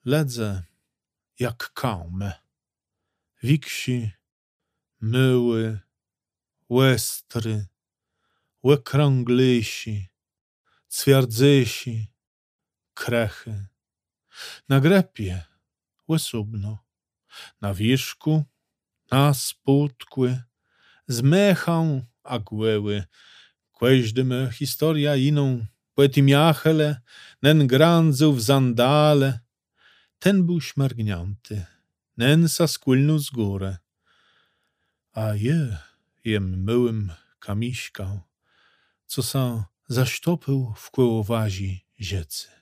ledze jak kaume. Wiksi, myły, łestry, łekrąglysi, cwiardzysi, krechy. Na grepie łesubno, na wiszku, na spótkły, z mechą a głeły, kłeźdymy historia iną, poetimiachele, nen grandzu w zandale. Ten był śmergnięty, nen saskłylnu z górę, a jem myłym kamiśkał, co sa zaśtopył w kłełowazi ziecy.